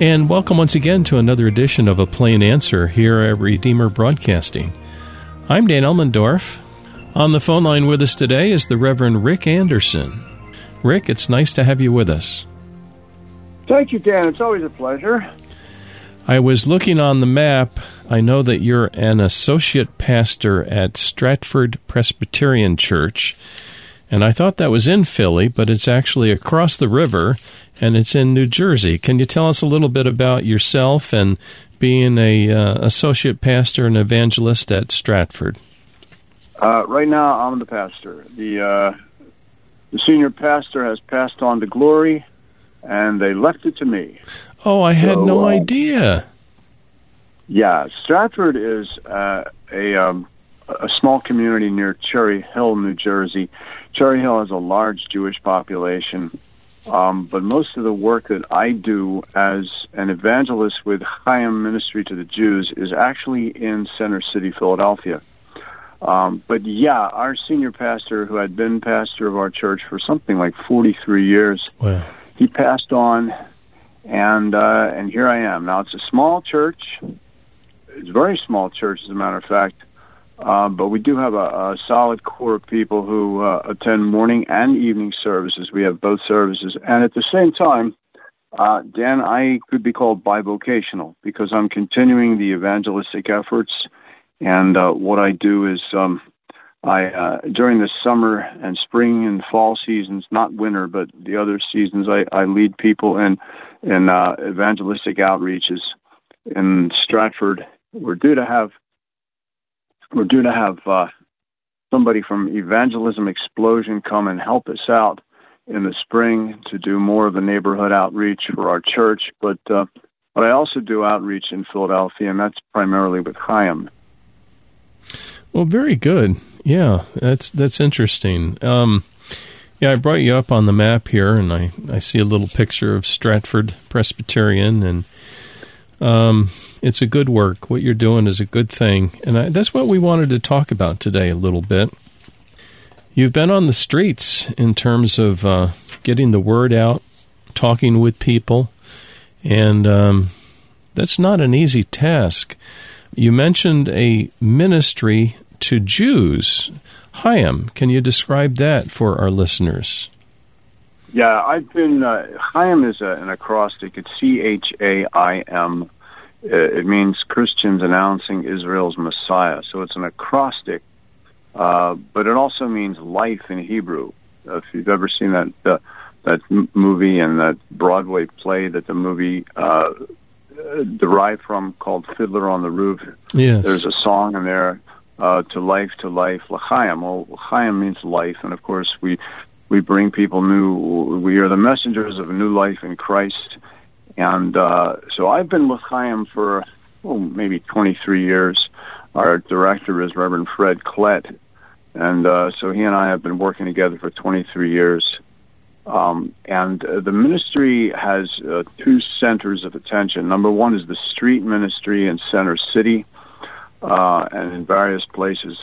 And welcome once again to another edition of A Plain Answer here at Redeemer Broadcasting. I'm Dan Elmendorf. On the phone line with us today is the Reverend Rick Anderson. Rick, it's nice to have you with us. Thank you, Dan. It's always a pleasure. I was looking on the map. I know that you're an associate pastor at Stratford Presbyterian Church, and I thought that was in Philly, but it's actually across the river, and it's in New Jersey. Can you tell us a little bit about yourself and being a associate pastor and evangelist at Stratford? Right now, I'm the pastor. The senior pastor has passed on to glory, and they left it to me. Oh, I had no idea. Yeah, Stratford is a small community near Cherry Hill, New Jersey. Cherry Hill has a large Jewish population, but most of the work that I do as an evangelist with Chaim Ministry to the Jews is actually in Center City, Philadelphia. But yeah, our senior pastor, who had been pastor of our church for something like 43 years, wow. He passed on, and here I am. Now, it's a small church. It's a very small church, as a matter of fact, but we do have a solid core of people who attend morning and evening services. We have both services. And at the same time, Dan, I could be called bivocational because I'm continuing the evangelistic efforts. And what I do is I during the summer and spring and fall seasons, not winter, but the other seasons, I lead people in evangelistic outreaches in Stratford. We're due to have somebody from Evangelism Explosion come and help us out in the spring to do more of the neighborhood outreach for our church. But I also do outreach in Philadelphia, and that's primarily with Chaim. Well, very good. Yeah, that's interesting. Yeah, I brought you up on the map here, and I see a little picture of Stratford Presbyterian, and it's a good work. What you're doing is a good thing, and that's what we wanted to talk about today a little bit. You've been on the streets in terms of getting the word out, talking with people, and that's not an easy task. You mentioned a ministry to Jews. Chaim, can you describe that for our listeners? Yeah, I've been, Chaim is an acrostic. It's CHAIM. It means Christians announcing Israel's Messiah. So it's an acrostic, but it also means life in Hebrew. If you've ever seen that movie and that Broadway play that the movie derived from called Fiddler on the Roof, yes. There's a song in there, to life, l'chaim. Well, l'chaim means life, and of course we bring people we are the messengers of a new life in Christ. And so I've been with Chaim for maybe 23 years. Our director is Reverend Fred Klett, and so he and I have been working together for 23 years. And the ministry has two centers of attention. Number one is the street ministry in Center City, and in various places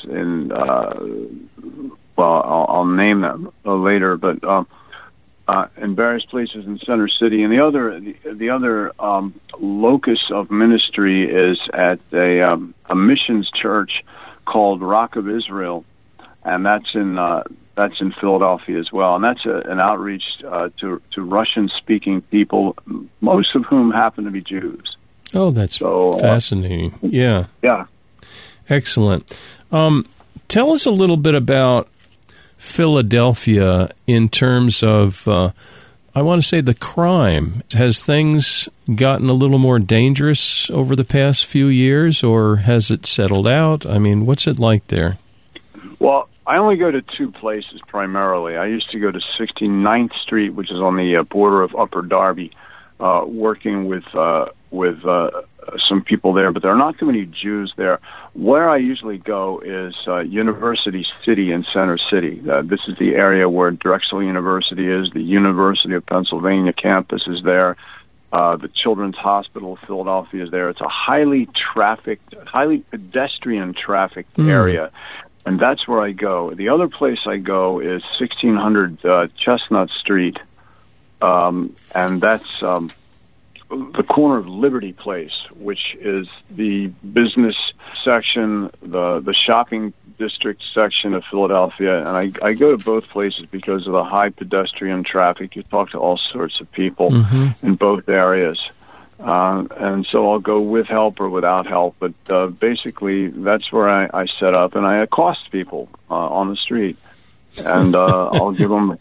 I'll name them later, but in various places in Center City. And the other locus of ministry is at a missions church called Rock of Israel, and that's in Philadelphia as well. And that's an outreach to Russian-speaking people, most of whom happen to be Jews. Oh, that's fascinating. Yeah. Yeah. Excellent. Tell us a little bit about Philadelphia in terms of, I want to say, the crime. Has things gotten a little more dangerous over the past few years, or has it settled out? I mean, what's it like there? Well, I only go to two places primarily. I used to go to 69th Street, which is on the border of Upper Darby, working with some people there, but there are not too many Jews there. Where I usually go is University City in Center City. This is the area where Drexel University is. The University of Pennsylvania campus is there. The Children's Hospital of Philadelphia is there. It's a highly pedestrian trafficked area, and that's where I go. The other place I go is 1600 Chestnut Street, and that's the corner of Liberty Place, which is the business section, the shopping district section of Philadelphia, and I go to both places because of the high pedestrian traffic. You talk to all sorts of people in both areas. And so I'll go with help or without help, but basically that's where I set up, and I accost people on the street, and I'll give them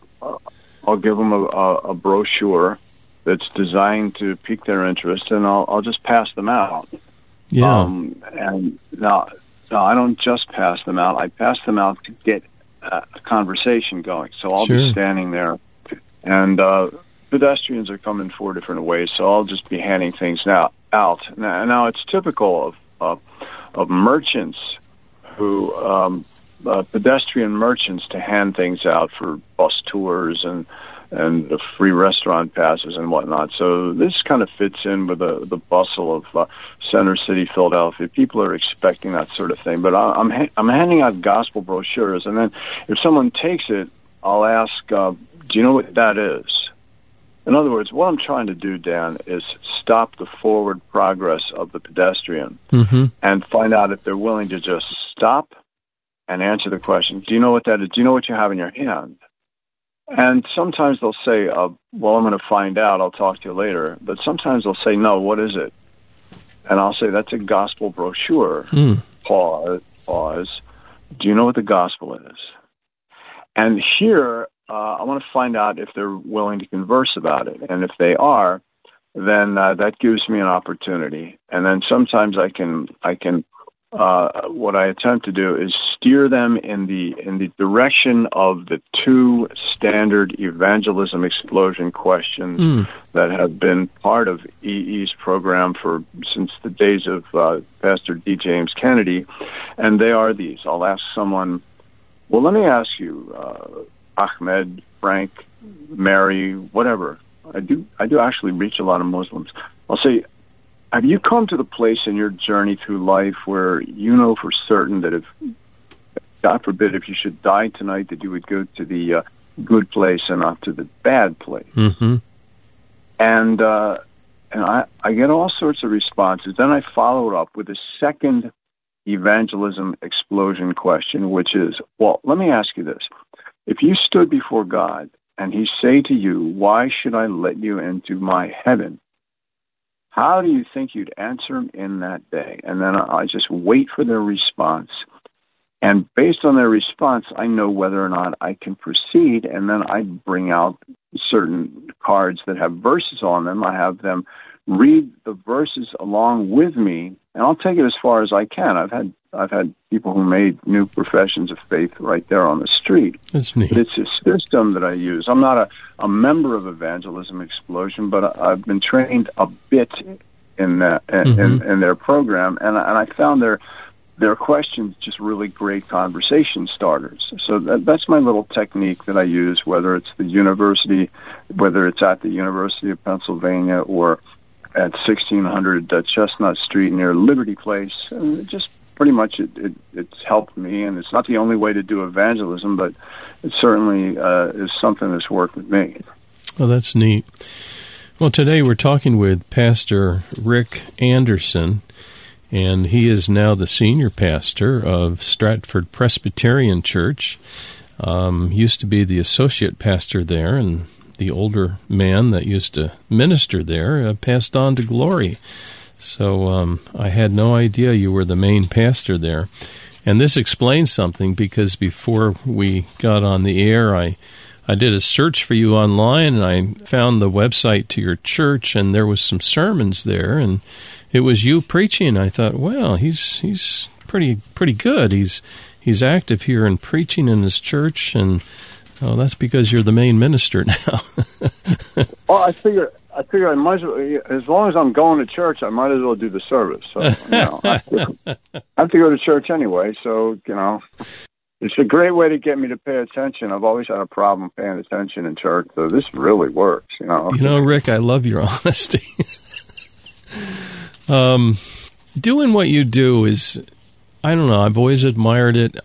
a brochure that's designed to pique their interest, and I'll just pass them out. Yeah. And now I don't just pass them out. I pass them out to get a conversation going. So I'll be standing there, and pedestrians are coming 4 different ways, so I'll just be handing things out. Now it's typical of merchants who pedestrian merchants to hand things out for bus tours and the free restaurant passes and whatnot. So this kind of fits in with the bustle of Center City, Philadelphia. People are expecting that sort of thing. But I'm handing out gospel brochures, and then if someone takes it, I'll ask, do you know what that is? In other words, what I'm trying to do, Dan, is stop the forward progress of the pedestrian and find out if they're willing to just stop and answer the question, do you know what that is? Do you know what you have in your hand? And sometimes they'll say, well, I'm going to find out. I'll talk to you later. But sometimes they'll say, no, what is it? And I'll say, that's a gospel brochure. Pause. Do you know what the gospel is? And here, I want to find out if they're willing to converse about it. And if they are, then that gives me an opportunity. And then sometimes I can what I attempt to do is steer them in the direction of the 2 standard evangelism explosion questions that have been part of EE's program since the days of Pastor D. James Kennedy, and they are these. I'll ask someone, well, let me ask you, Ahmed, Frank, Mary, whatever. I do actually reach a lot of Muslims. I'll say, have you come to the place in your journey through life where you know for certain that if, God forbid, if you should die tonight, that you would go to the good place and not to the bad place? And I get all sorts of responses. Then I follow it up with a second evangelism explosion question, which is, well, let me ask you this. If you stood before God and he say to you, why should I let you into my heaven? How do you think you'd answer him in that day? And then I just wait for their response. And based on their response, I know whether or not I can proceed. And then I bring out certain cards that have verses on them. I have them read the verses along with me, and I'll take it as far as I can. I've had people who made new professions of faith right there on the street. That's neat. But it's a system that I use. I'm not a member of Evangelism Explosion, but I've been trained a bit in that in their program, and I found their questions just really great conversation starters. So that's my little technique that I use, whether it's at the University of Pennsylvania or at 1600 Chestnut Street near Liberty Place. And just pretty much it's helped me, and it's not the only way to do evangelism, but it certainly is something that's worked with me. Well, that's neat. Well, today we're talking with Pastor Rick Anderson, and he is now the senior pastor of Stratford Presbyterian Church. Used to be the associate pastor there, and the older man that used to minister there passed on to glory. So I had no idea you were the main pastor there. And this explains something, because before we got on the air, I did a search for you online, and I found the website to your church, and there was some sermons there, and it was you preaching. I thought, well, he's pretty good. He's active here in preaching in his church, and that's because you're the main minister now. Well, I figure I might as well, as long as I'm going to church, I might as well do the service. So, I have to go to church anyway. So, it's a great way to get me to pay attention. I've always had a problem paying attention in church, so this really works. Rick, I love your honesty. Doing what you do is, I don't know, I've always admired it.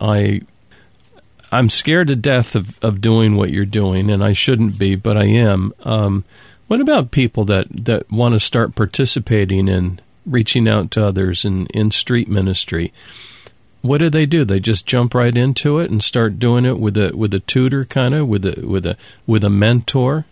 I'm scared to death of doing what you're doing, and I shouldn't be, but I am. What about people that want to start participating in reaching out to others in street ministry? What do? They just jump right into it and start doing it with a tutor, kind of with a mentor?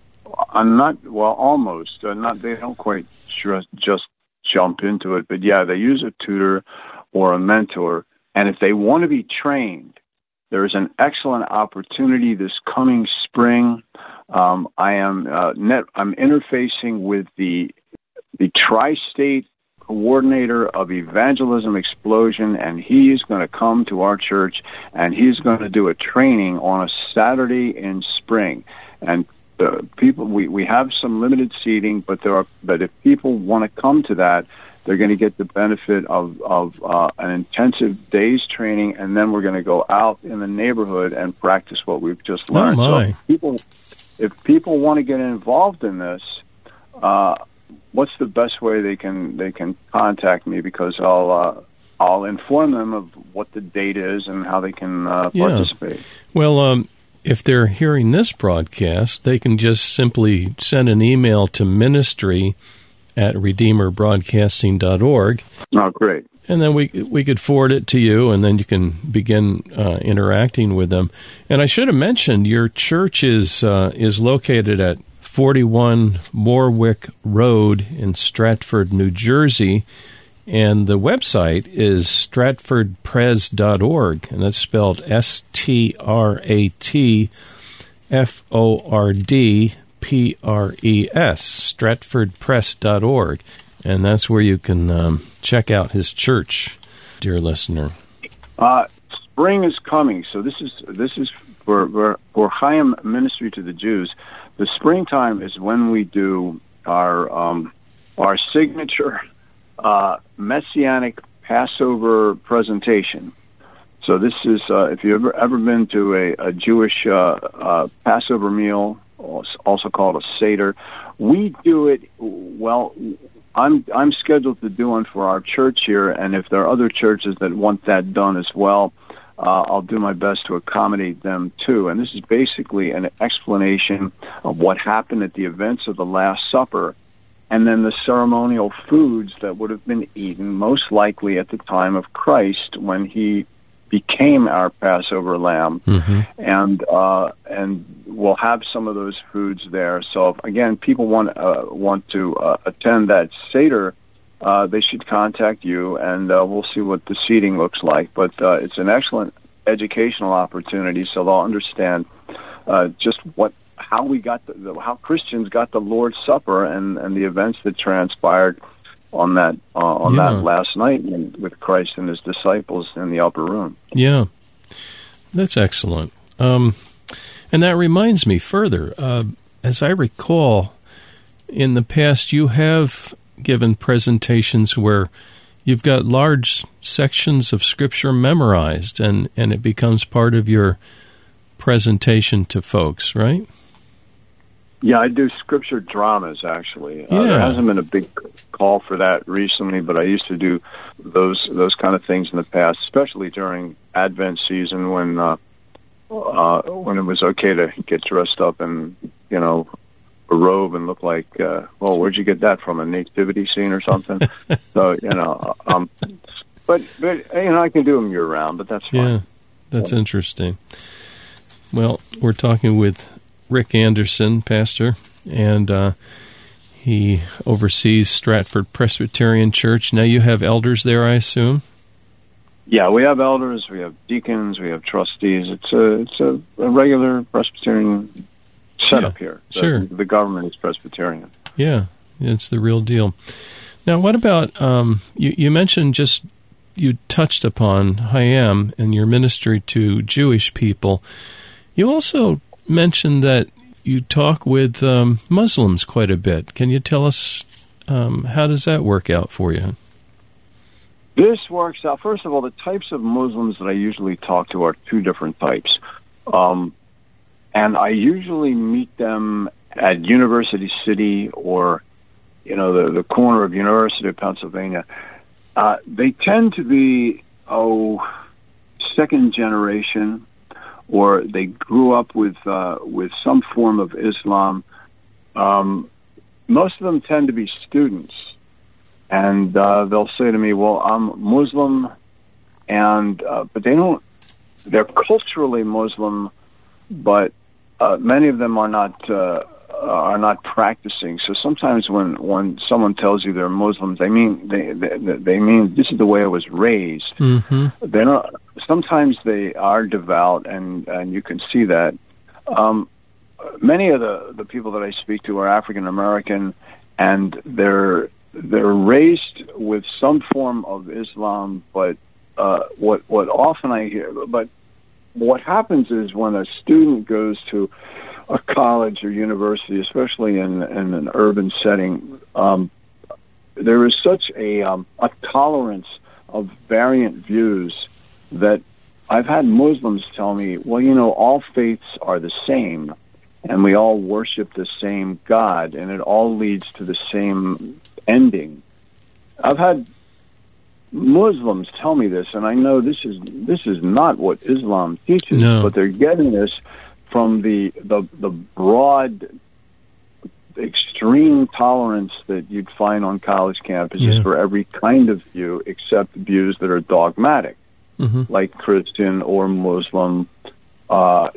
Almost. They don't quite just jump into it, but yeah, they use a tutor or a mentor. And if they want to be trained, there is an excellent opportunity this coming spring. I'm interfacing with the tri-state coordinator of Evangelism Explosion, and he's going to come to our church, and he's going to do a training on a Saturday in spring. And people, we have some limited seating, but if people want to come to that, they're going to get the benefit of an intensive day's training, and then we're going to go out in the neighborhood and practice what we've just learned. Oh my. So if people want to get involved in this, what's the best way they can contact me? Because I'll inform them of what the date is and how they can participate. Well, if they're hearing this broadcast, they can just simply send an email to ministry@redeemerbroadcasting.org. Oh, great. And then we could forward it to you, and then you can begin interacting with them. And I should have mentioned your church is located at 41 Warwick Road in Stratford, New Jersey, and the website is stratfordpres.org, and that's spelled STRATFORDPRES, stratfordpres.org, and that's where you can check out his church, dear listener. Spring is coming, so this is for Chaim Ministry to the Jews. The springtime is when we do our signature Messianic Passover presentation. So this is if you've ever been to a Jewish Passover meal, also called a Seder, we do it. Well, I'm scheduled to do one for our church here, and if there are other churches that want that done as well, I'll do my best to accommodate them too. And this is basically an explanation of what happened at the events of the Last Supper, and then the ceremonial foods that would have been eaten most likely at the time of Christ when he became our Passover lamb. Mm-hmm. And we'll have some of those foods there. So if, again, people want to attend that Seder, they should contact you, and we'll see what the seating looks like. But it's an excellent educational opportunity, so they'll understand just how Christians got the Lord's Supper and the events that transpired on that last night with Christ and his disciples in the upper room. Yeah, that's excellent. And that reminds me further, as I recall, in the past you have given presentations where you've got large sections of Scripture memorized, and it becomes part of your presentation to folks, right? Yeah, I do Scripture dramas, actually. There hasn't been a big call for that recently, but I used to do those kind of things in the past, especially during Advent season when it was okay to get dressed up in, a robe and look like, where'd you get that from, a nativity scene or something? So, but I can do them year round, but that's fine. Yeah, that's interesting. Well, we're talking with Rick Anderson, pastor, and he oversees Stratford Presbyterian Church. Now you have elders there, I assume? Yeah, we have elders, we have deacons, we have trustees. It's a regular Presbyterian setup here. Sure. The government is Presbyterian. Yeah, it's the real deal. Now, what about, you mentioned you touched upon Chaim and your ministry to Jewish people. You also mentioned that you talk with Muslims quite a bit. Can you tell us how does that work out for you? This works out. First of all, the types of Muslims that I usually talk to are two different types. And I usually meet them at University City or, the corner of University of Pennsylvania. They tend to be, second generation, or they grew up with some form of Islam. most of them tend to be students, and they'll say to me, "Well, I'm Muslim," and but they're culturally Muslim, but many of them are not practicing. So sometimes when someone tells you they're Muslims, they mean this is the way I was raised. Mm-hmm. They're not. Sometimes they are devout, and you can see that. Many of the people that I speak to are African American, and they're raised with some form of Islam. But what often I hear, but what happens is when a student goes to a college or university, especially in an urban setting, there is such a tolerance of variant views that I've had Muslims tell me, well, all faiths are the same, and we all worship the same God, and it all leads to the same ending. I've had Muslims tell me this, and I know this is not what Islam teaches, but they're getting this from the broad, extreme tolerance that you'd find on college campuses for every kind of view, except views that are dogmatic, like Christian or Muslim. But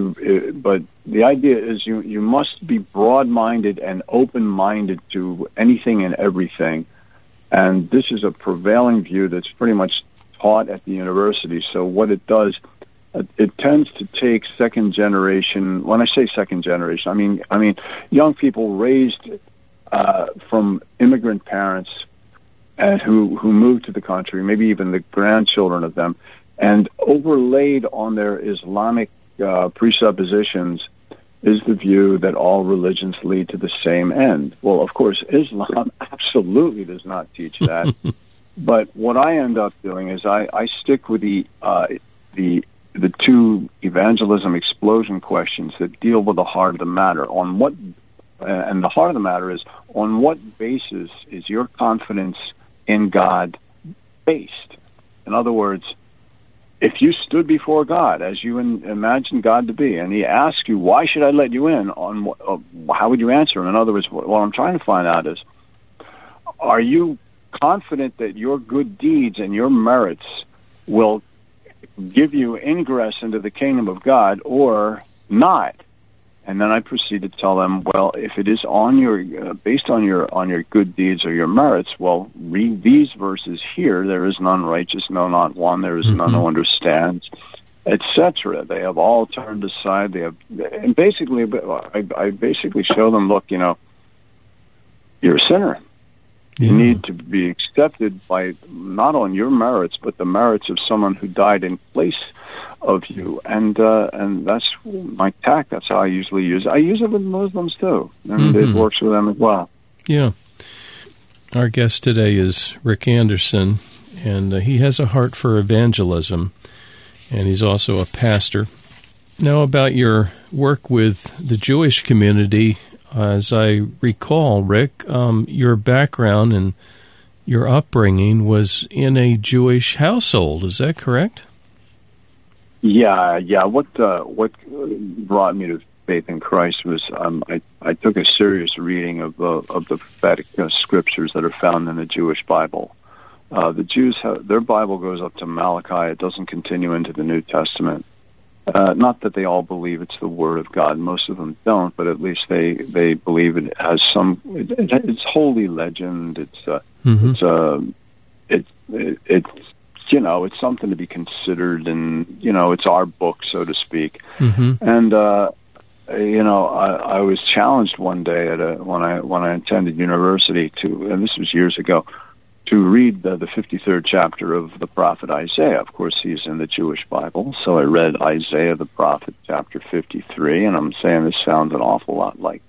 the idea is you must be broad-minded and open-minded to anything and everything. And this is a prevailing view that's pretty much taught at the university. So what it does, it tends to take second generation. When I say second generation, I mean young people raised from immigrant parents and who moved to the country, maybe even the grandchildren of them, and overlaid on their Islamic presuppositions is the view that all religions lead to the same end. Well, of course, Islam absolutely does not teach that. But what I end up doing is I stick with the two evangelism explosion questions that deal with the heart of the matter. And the heart of the matter is, on what basis is your confidence in God based? In other words, if you stood before God as you imagine God to be, and He asks you, "Why should I let you in?" How would you answer Him? In other words, what I'm trying to find out is, are you confident that your good deeds and your merits will give you ingress into the kingdom of God, or not? And then I proceed to tell them, well, if it is based on your good deeds or your merits, well, read these verses here. There is none righteous, no, not one. There is none who understands, etc. They have all turned aside. And basically, I basically show them, look, you're a sinner. You need to be accepted by not on your merits, but the merits of someone who died in place of you. And that's my tact. That's how I usually use it. I use it with Muslims too, and it works with them as well. Yeah. Our guest today is Rick Anderson, and he has a heart for evangelism, and he's also a pastor. Now, about your work with the Jewish community, as I recall, Rick, your background and your upbringing was in a Jewish household. Is that correct? Yeah. What brought me to faith in Christ was I took a serious reading of the prophetic scriptures that are found in the Jewish Bible. The Jews their Bible goes up to Malachi. It doesn't continue into the New Testament. Not that they all believe it's the Word of God. Most of them don't, but at least they believe it has some. It's holy legend. It's it's something to be considered, and it's our book, so to speak. And I was challenged one day when I attended university and this was years ago, to read the 53rd chapter of the prophet Isaiah. Of course, he's in the Jewish Bible, so I read Isaiah the prophet, chapter 53, and I'm saying this sounds an awful lot like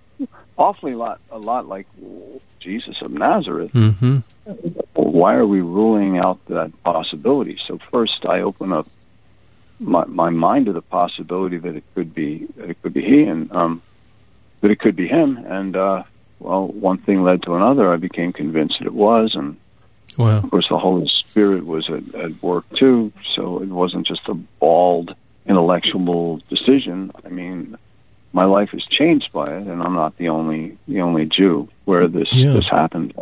Jesus of Nazareth. Why are we ruling out that possibility? So first, I open up my mind to the possibility that it could be he, and that it could be him. And one thing led to another. I became convinced that it was, and wow. Of course, the Holy Spirit was at work too. So it wasn't just a bald intellectual decision. I mean, my life is changed by it, and I'm not the only Jew where this happened.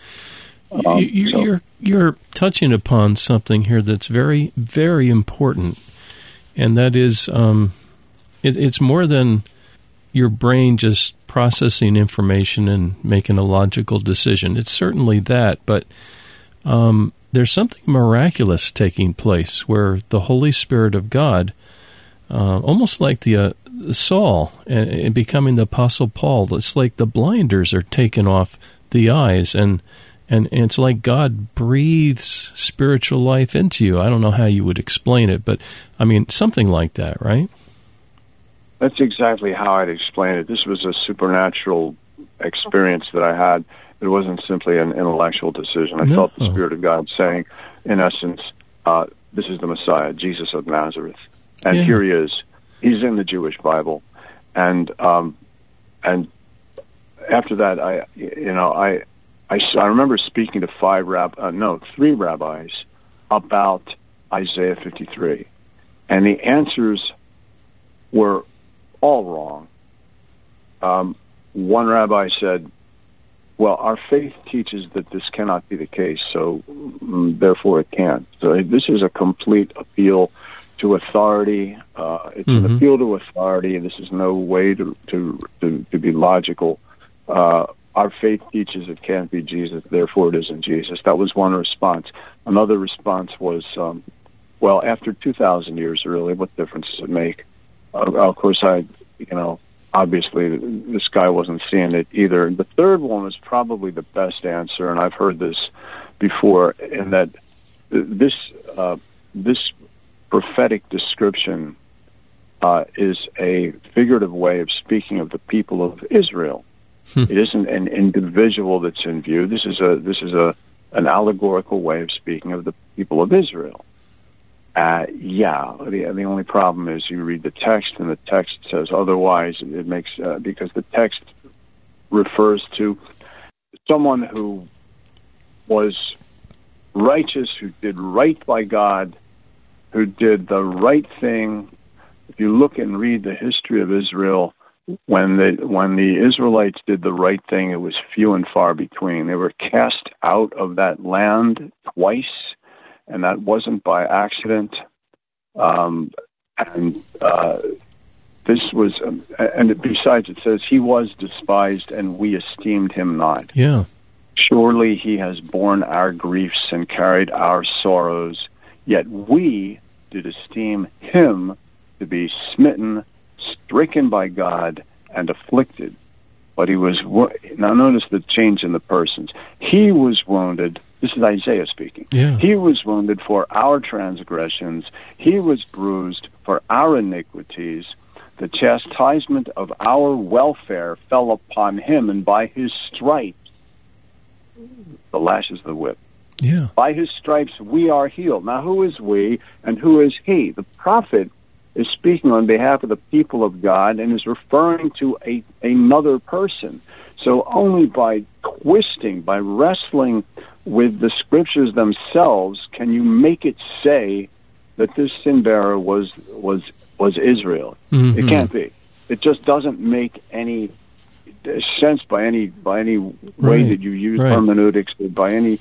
You're touching upon something here that's very, very important, and that is it's more than your brain just processing information and making a logical decision. It's certainly that, but there's something miraculous taking place where the Holy Spirit of God, almost like the Saul and becoming the Apostle Paul, it's like the blinders are taken off the eyes, and it's like God breathes spiritual life into you. I don't know how you would explain it, but I mean, something like that, right? That's exactly how I'd explain it. This was a supernatural experience that I had. It wasn't simply an intellectual decision. I felt the Spirit of God saying, in essence, this is the Messiah, Jesus of Nazareth. And here he is. He's in the Jewish Bible. And after that, I remember speaking to 3 rabbis about Isaiah 53. And the answers were all wrong. One rabbi said, well, our faith teaches that this cannot be the case, so therefore it can't. So this is a complete appeal to authority. It's an appeal to authority, and this is no way to be logical. Our faith teaches it can't be Jesus, therefore it isn't Jesus. That was one response. Another response was, well, after 2,000 years, really, what difference does it make? Of course, obviously this guy wasn't seeing it either. The third one was probably the best answer, and I've heard this before, in that this prophetic description is a figurative way of speaking of the people of Israel. It isn't an individual that's in view. This is an allegorical way of speaking of the people of Israel. The only problem is you read the text, and the text says otherwise. It makes because the text refers to someone who was righteous, who did right by God, who did the right thing. If you look and read the history of Israel, when the Israelites did the right thing, it was few and far between. They were cast out of that land twice, and that wasn't by accident. This was, and besides, it says, he was despised, and we esteemed him not. Yeah. Surely he has borne our griefs and carried our sorrows, yet we did esteem him to be smitten, stricken by God, and afflicted. But he was, now notice the change in the persons. He was wounded. This is Isaiah speaking. Yeah. He was wounded for our transgressions. He was bruised for our iniquities. The chastisement of our welfare fell upon him, and by his stripes, the lash is the whip. Yeah. By his stripes we are healed. Now, who is we and who is he? The prophet is speaking on behalf of the people of God and is referring to another person. So only by twisting, by wrestling with the scriptures themselves, can you make it say that this sin bearer was Israel. Mm-hmm. It can't be. It just doesn't make any sense by any way that you use hermeneutics, by any.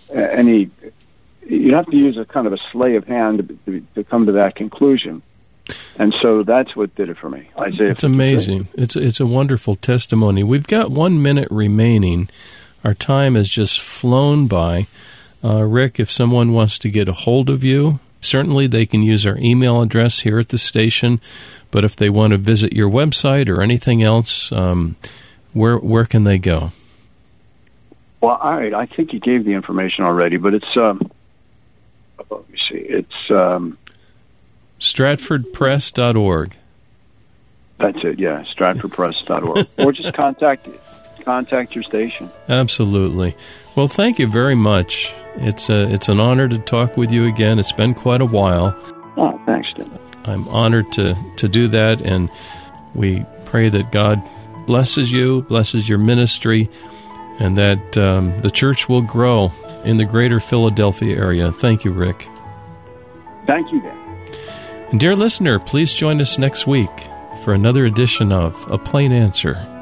You have to use a kind of a sleight of hand to come to that conclusion. And so that's what did it for me. Isaiah. It's amazing. It's a wonderful testimony. We've got 1 minute remaining. Our time has just flown by. Rick, if someone wants to get a hold of you, certainly they can use our email address here at the station. But if they want to visit your website or anything else, where can they go? Well, all right. I think you gave the information already, but it's let me see. It's StratfordPress.org. That's it. Yeah, StratfordPress.org, or just contact your station. Absolutely. Well, thank you very much. It's an honor to talk with you again. It's been quite a while. Oh, thanks, Tim. I'm honored to do that, and we pray that God blesses you, blesses your ministry, and that the church will grow in the greater Philadelphia area. Thank you, Rick. Thank you, Dan. And dear listener, please join us next week for another edition of A Plain Answer.